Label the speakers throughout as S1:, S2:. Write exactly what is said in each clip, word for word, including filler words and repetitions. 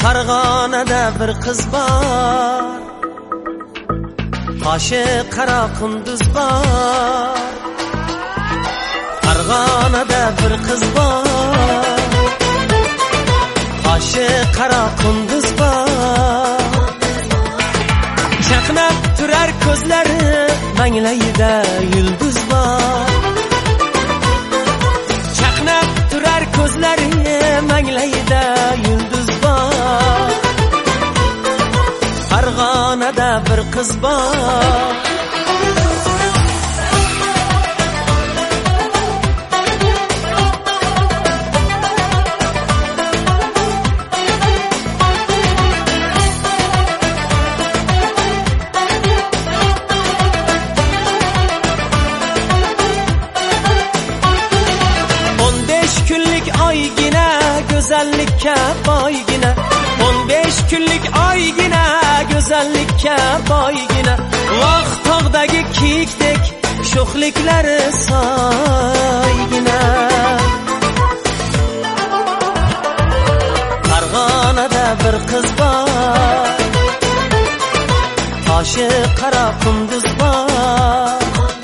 S1: Farg'onada bir qiz bor, qoshi qora qunduz bor. Farg'onada bir qiz bor, qoshi qora qunduz bor. Chaqnab turar ko'zlari, manglayida yulduz bor. Chaqnab turar ko'zlari, manglayida yulduz bor. Farg'onada bir qiz bor. Oygina go'zallikka boygina, o'n besh kunlik oygina go'zallikka boygina. Vaqt tog'dagi kiyikdek sho'xliklari soygina. Farg'onada bir qiz bor, qoshi qora qunduz bor.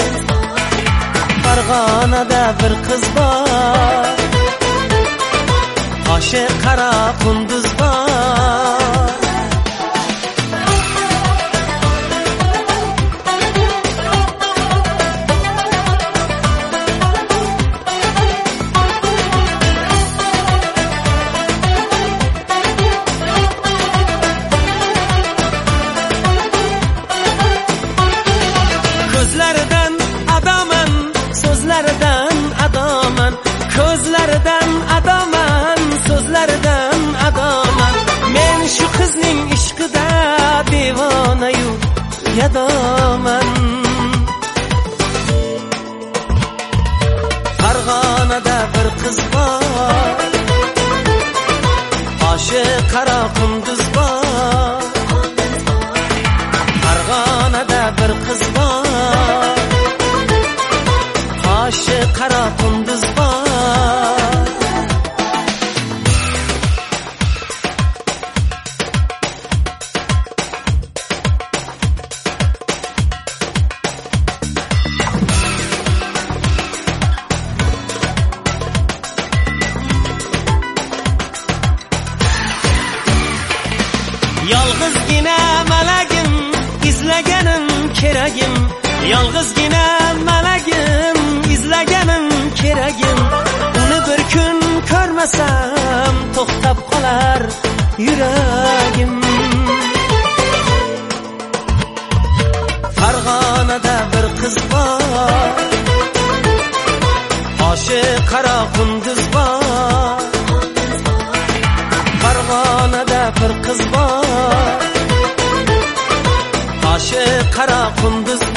S1: Farg'onada bir qiz bor, qoshi qora qunduz bor. Ko'zlaridan adoman, so'zlaridan adoman, ko'zlaridan adoman, so'zlaridan adoman. Men shu qizning ishqida devona-yu gadoman. Farg'onada bir qiz bor, qoshi qora qunduz bor. Farg'onada bir qiz bor, qoshi qora qunduz bor. Yolg'izgina malagim, izlaganim keragim. Yolg'izgina malagim, izlaganim keragim. Uni bir kun ko'rmasam to'xtab qolar yuragim. Farg'onada bir qiz bor, qoshi qora qunduz bor. Farg'onada bir qiz bor, qoshi qora qunduz